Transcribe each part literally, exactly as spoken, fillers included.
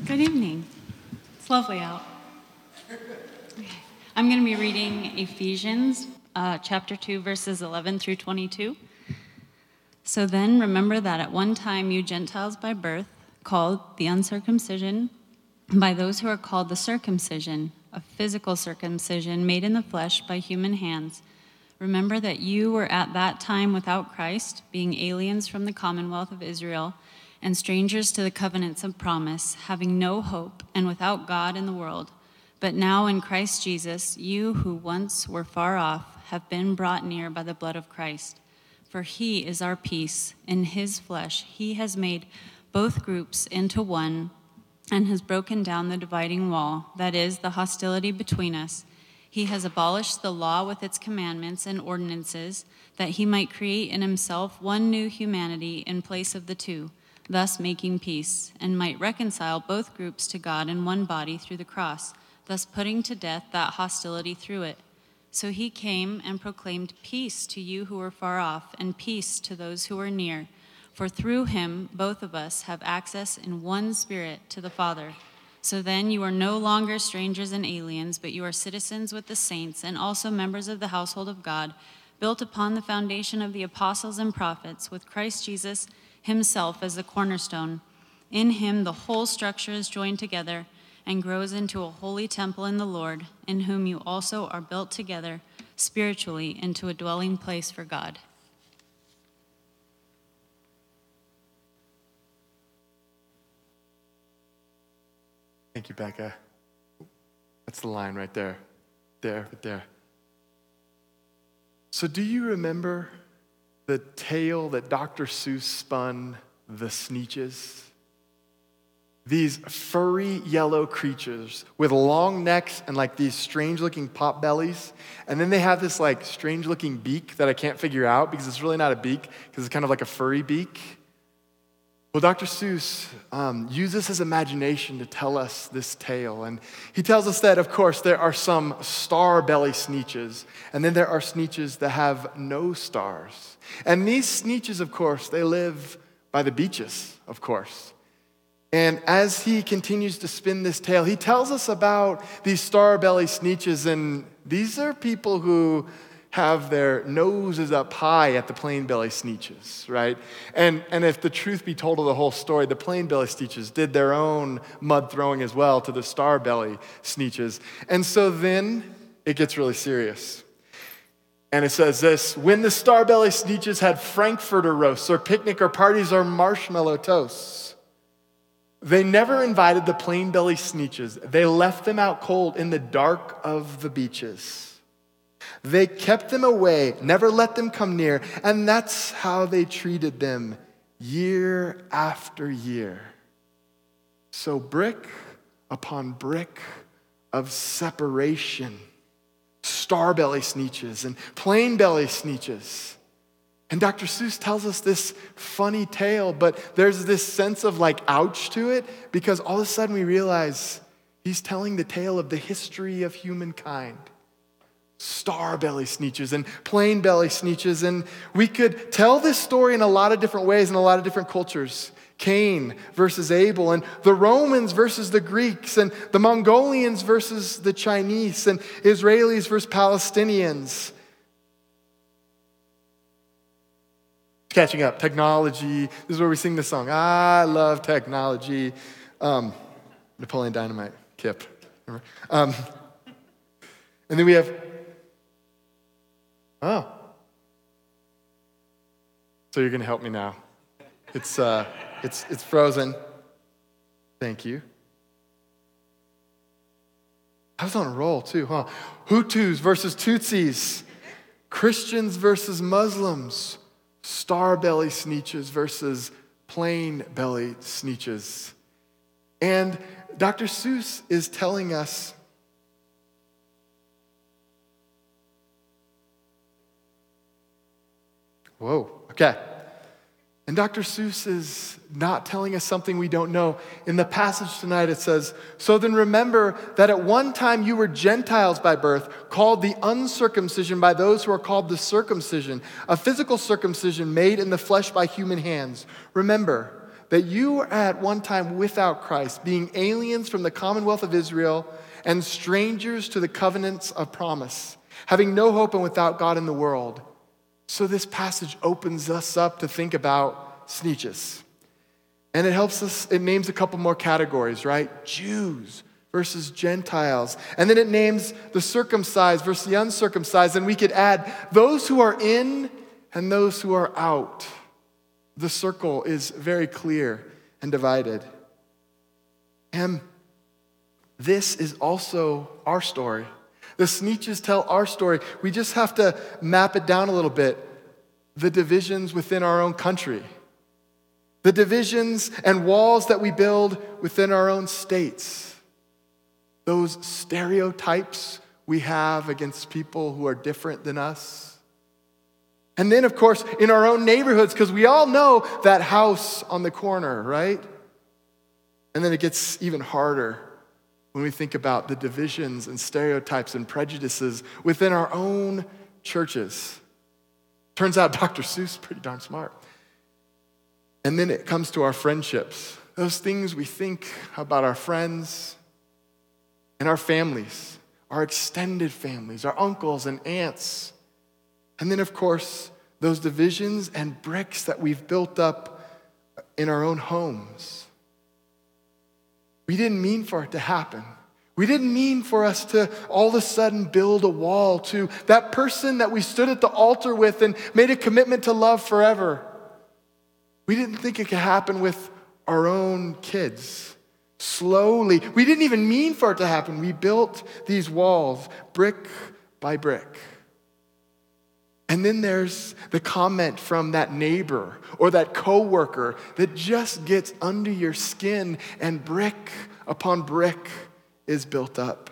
Good evening. It's lovely out. I'm going to be reading Ephesians uh, chapter two, verses eleven through twenty-two. So then remember that at one time you Gentiles by birth, called the uncircumcision by those who are called the circumcision, a physical circumcision made in the flesh by human hands. Remember that you were at that time without Christ, being aliens from the commonwealth of Israel and strangers to the covenants of promise, having no hope and without God in the world. But now in Christ Jesus, you who once were far off have been brought near by the blood of Christ. For he is our peace. In his flesh he has made both groups into one and has broken down the dividing wall, that is, the hostility between us. He has abolished the law with its commandments and ordinances, that he might create in himself one new humanity in place of the two, thus making peace, and might reconcile both groups to God in one body through the cross, thus putting to death that hostility through it. So he came and proclaimed peace to you who were far off, and peace to those who were near. For through him both of us have access in one Spirit to the Father. So then you are no longer strangers and aliens, but you are citizens with the saints and also members of the household of God, built upon the foundation of the apostles and prophets, with Christ Jesus himself as the cornerstone. In him the whole structure is joined together and grows into a holy temple in the Lord, in whom you also are built together spiritually into a dwelling place for God. Thank you, Becca. That's the line right there. There, right there. So do you remember the tale that Doctor Seuss spun, The Sneetches? These furry yellow creatures with long necks and like these strange looking pot bellies. And then they have this like strange looking beak that I can't figure out because it's really not a beak because it's kind of like a furry beak. Well, Doctor Seuss um, uses his imagination to tell us this tale. And he tells us that, of course, there are some star belly Sneetches, and then there are Sneetches that have no stars. And these Sneetches, of course, they live by the beaches, of course. And as he continues to spin this tale, he tells us about these star belly Sneetches, and these are people who have their noses up high at the plain belly Sneetches, right? And and if the truth be told of the whole story, the plain belly Sneetches did their own mud throwing as well to the star belly Sneetches. And so then it gets really serious. And it says this: when the star belly Sneetches had Frankfurter roasts or picnic or parties or marshmallow toasts, they never invited the plain belly Sneetches. They left them out cold in the dark of the beaches. They kept them away, never let them come near, and that's how they treated them year after year. So brick upon brick of separation, star belly Sneetches and plain belly Sneetches. And Doctor Seuss tells us this funny tale, but there's this sense of like ouch to it because all of a sudden we realize he's telling the tale of the history of humankind. Star belly Sneetches and plain belly Sneetches. And we could tell this story in a lot of different ways in a lot of different cultures. Cain versus Abel, and the Romans versus the Greeks, and the Mongolians versus the Chinese, and Israelis versus Palestinians. Catching up, technology. This is where we sing the song. I love technology. Um, Napoleon Dynamite, Kip. Remember? Um, and then we have Oh. So you're going to help me now. It's uh it's it's frozen. Thank you. I was on a roll too, huh? Hutus versus Tutsis. Christians versus Muslims. Star belly Sneetches versus plain belly Sneetches. And Doctor Seuss is telling us Whoa, okay. And Doctor Seuss is not telling us something we don't know. In the passage tonight it says, so then remember that at one time you were Gentiles by birth, called the uncircumcision by those who are called the circumcision, a physical circumcision made in the flesh by human hands. Remember that you were at one time without Christ, being aliens from the commonwealth of Israel and strangers to the covenants of promise, having no hope and without God in the world. So this passage opens us up to think about Sneetches. And it helps us, it names a couple more categories, right? Jews versus Gentiles. And then it names the circumcised versus the uncircumcised. And we could add those who are in and those who are out. The circle is very clear and divided. And this is also our story. The Sneetches tell our story. We just have to map it down a little bit. The divisions within our own country. The divisions and walls that we build within our own states. Those stereotypes we have against people who are different than us. And then, of course, in our own neighborhoods, because we all know that house on the corner, right? And then it gets even harder when we think about the divisions and stereotypes and prejudices within our own churches. Turns out Doctor Seuss is pretty darn smart. And then it comes to our friendships. Those things we think about our friends and our families, our extended families, our uncles and aunts. And then, of course, those divisions and bricks that we've built up in our own homes. We didn't mean for it to happen. We didn't mean for us to all of a sudden build a wall to that person that we stood at the altar with and made a commitment to love forever. We didn't think it could happen with our own kids. Slowly, we didn't even mean for it to happen. We built these walls brick by brick. And then there's the comment from that neighbor or that coworker that just gets under your skin, and brick upon brick is built up.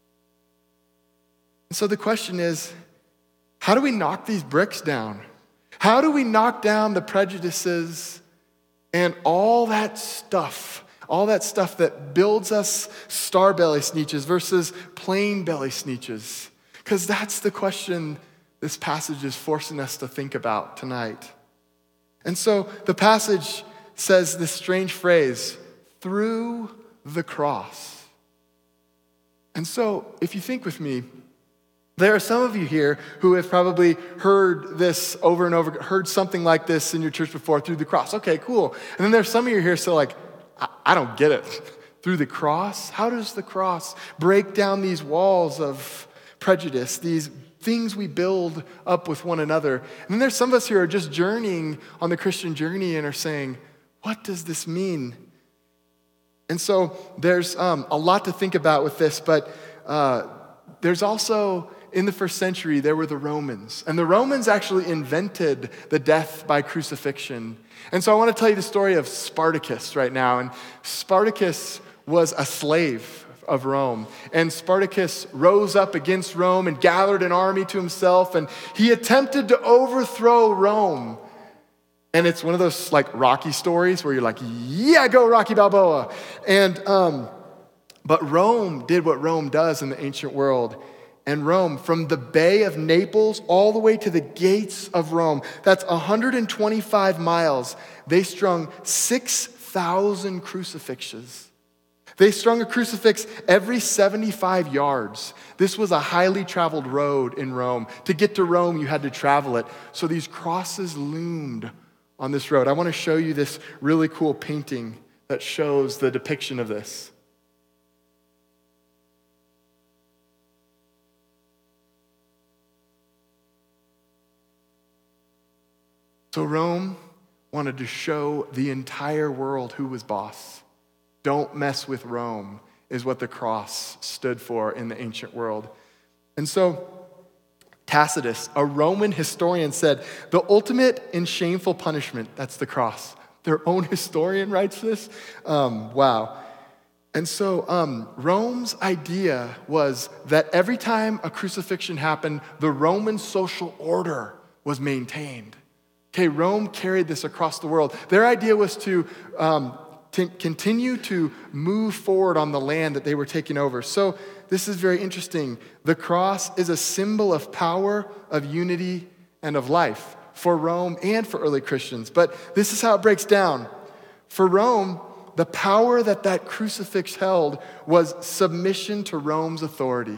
And so the question is, how do we knock these bricks down? How do we knock down the prejudices and all that stuff, all that stuff that builds us star belly Sneetches versus plain belly Sneetches? Because that's the question this passage is forcing us to think about tonight. And so the passage says this strange phrase, through the cross. And so if you think with me, there are some of you here who have probably heard this over and over, heard something like this in your church before, through the cross. Okay, cool. And then there's some of you here still like, I, I don't get it. Through the cross? How does the cross break down these walls of prejudice, these things we build up with one another? And then there's some of us who are just journeying on the Christian journey and are saying, what does this mean? And so there's um, a lot to think about with this, but uh, there's also, in the first century, there were the Romans. And the Romans actually invented the death by crucifixion. And so I want to tell you the story of Spartacus right now. And Spartacus was a slave of Rome. And Spartacus rose up against Rome and gathered an army to himself, and he attempted to overthrow Rome. And it's one of those like Rocky stories where you're like, yeah, go Rocky Balboa. And um, but Rome did what Rome does in the ancient world. And Rome, from the Bay of Naples all the way to the gates of Rome, that's one hundred twenty-five miles, they strung six thousand crucifixes. They strung a crucifix every seventy-five yards. This was a highly traveled road in Rome. To get to Rome, you had to travel it. So these crosses loomed on this road. I want to show you this really cool painting that shows the depiction of this. So Rome wanted to show the entire world who was boss. Don't mess with Rome is what the cross stood for in the ancient world. And so Tacitus, a Roman historian, said, the ultimate and shameful punishment, that's the cross. Their own historian writes this. Um, wow. And so um, Rome's idea was that every time a crucifixion happened, the Roman social order was maintained. Okay, Rome carried this across the world. Their idea was to um, to continue to move forward on the land that they were taking over. So this is very interesting. The cross is a symbol of power, of unity, and of life for Rome and for early Christians. But this is how it breaks down. For Rome, the power that that crucifix held was submission to Rome's authority.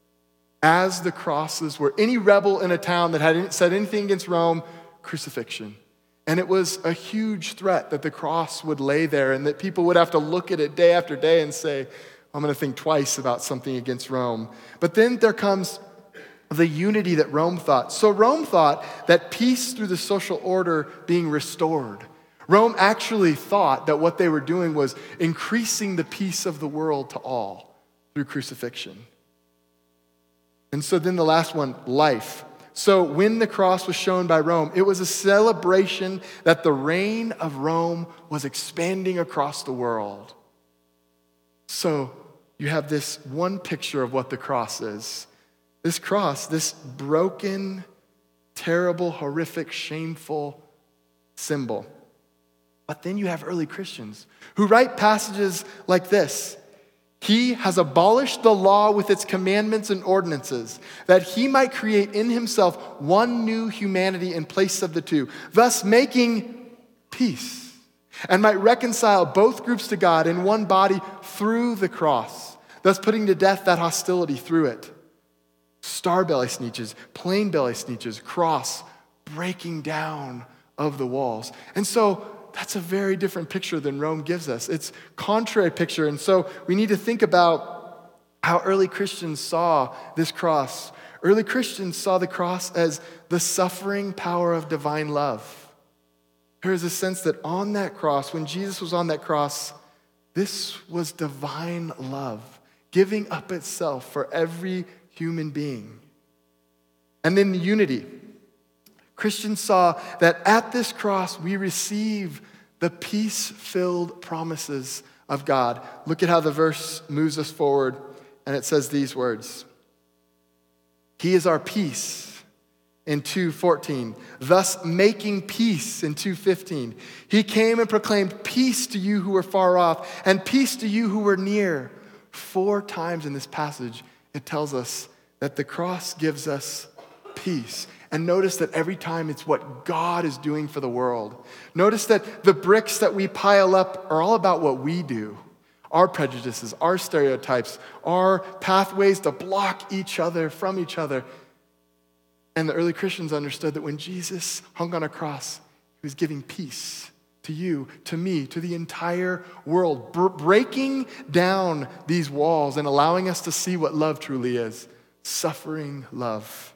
As the crosses were, any rebel in a town that had said anything against Rome, crucifixion. And it was a huge threat that the cross would lay there and that people would have to look at it day after day and say, I'm going to think twice about something against Rome. But then there comes the unity that Rome thought. So Rome thought that peace through the social order being restored. Rome actually thought that what they were doing was increasing the peace of the world to all through crucifixion. And so then the last one, life. So when the cross was shown by Rome, it was a celebration that the reign of Rome was expanding across the world. So you have this one picture of what the cross is. This cross, this broken, terrible, horrific, shameful symbol. But then you have early Christians who write passages like this. He has abolished the law with its commandments and ordinances, that he might create in himself one new humanity in place of the two, thus making peace, and might reconcile both groups to God in one body through the cross, thus putting to death that hostility through it. Star belly sneeches, plain belly sneeches, cross, breaking down of the walls. And so that's a very different picture than Rome gives us. It's contrary picture. And so we need to think about how early Christians saw this cross. Early Christians saw the cross as the suffering power of divine love. There is a sense that on that cross, when Jesus was on that cross, this was divine love, giving up itself for every human being. And then the unity. Christians saw that at this cross we receive the peace-filled promises of God. Look at how the verse moves us forward, and it says these words. He is our peace in two fourteen, thus making peace in two fifteen. He came and proclaimed peace to you who were far off and peace to you who were near. Four times in this passage, it tells us that the cross gives us peace. And notice that every time it's what God is doing for the world. Notice that the bricks that we pile up are all about what we do. Our prejudices, our stereotypes, our pathways to block each other from each other. And the early Christians understood that when Jesus hung on a cross, he was giving peace to you, to me, to the entire world, br- breaking down these walls and allowing us to see what love truly is. Suffering love.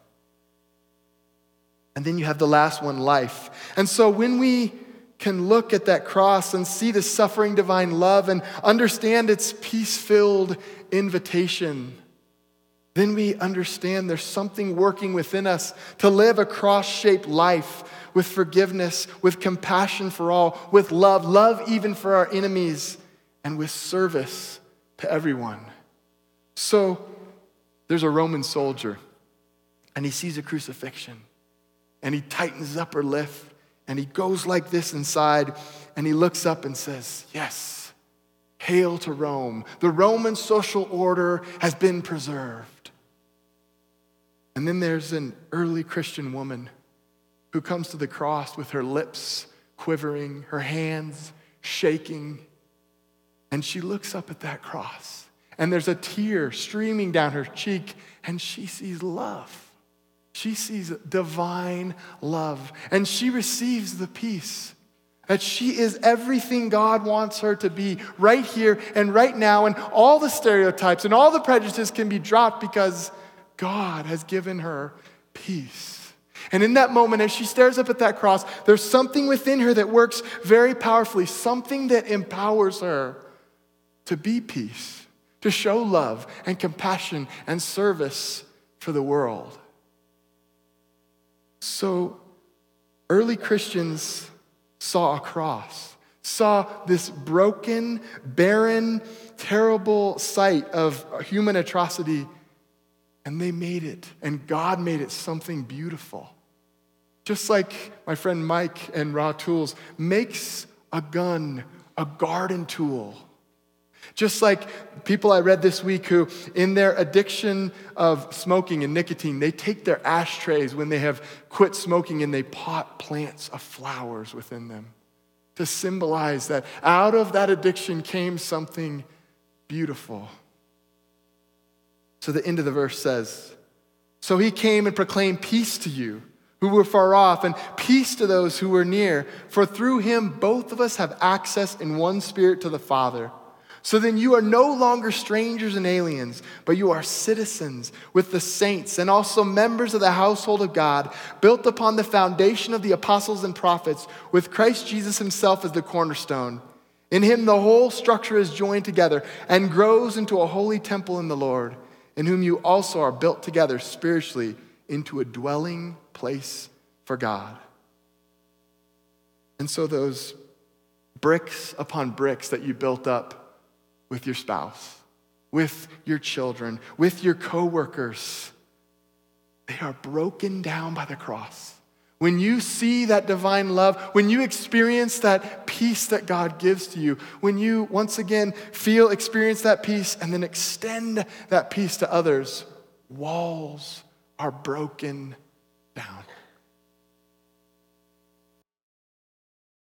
And then you have the last one, life. And so when we can look at that cross and see the suffering divine love and understand its peace-filled invitation, then we understand there's something working within us to live a cross-shaped life with forgiveness, with compassion for all, with love, love even for our enemies, and with service to everyone. So there's a Roman soldier, and he sees a crucifixion. And he tightens his upper lip, and he goes like this inside, and he looks up and says, yes, hail to Rome. The Roman social order has been preserved. And then there's an early Christian woman who comes to the cross with her lips quivering, her hands shaking, and she looks up at that cross, and there's a tear streaming down her cheek, and she sees love. She sees divine love, and she receives the peace that she is everything God wants her to be right here and right now, and all the stereotypes and all the prejudices can be dropped because God has given her peace. And in that moment, as she stares up at that cross, there's something within her that works very powerfully, something that empowers her to be peace, to show love and compassion and service for the world. So early Christians saw a cross, saw this broken, barren, terrible sight of human atrocity, and they made it, and God made it something beautiful. Just like my friend Mike and Raw Tools makes a gun a garden tool. Just like people I read this week who, in their addiction of smoking and nicotine, they take their ashtrays when they have quit smoking and they pot plants of flowers within them. to symbolize that out of that addiction came something beautiful. So the end of the verse says, so he came and proclaimed peace to you who were far off and peace to those who were near. For through him, both of us have access in one spirit to the Father. So then you are no longer strangers and aliens, but you are citizens with the saints and also members of the household of God, built upon the foundation of the apostles and prophets, with Christ Jesus himself as the cornerstone. In him the whole structure is joined together and grows into a holy temple in the Lord, in whom you also are built together spiritually into a dwelling place for God. And so those bricks upon bricks that you built up with your spouse, with your children, with your coworkers, they are broken down by the cross. When you see that divine love, when you experience that peace that God gives to you, when you once again feel, experience that peace and then extend that peace to others, walls are broken down.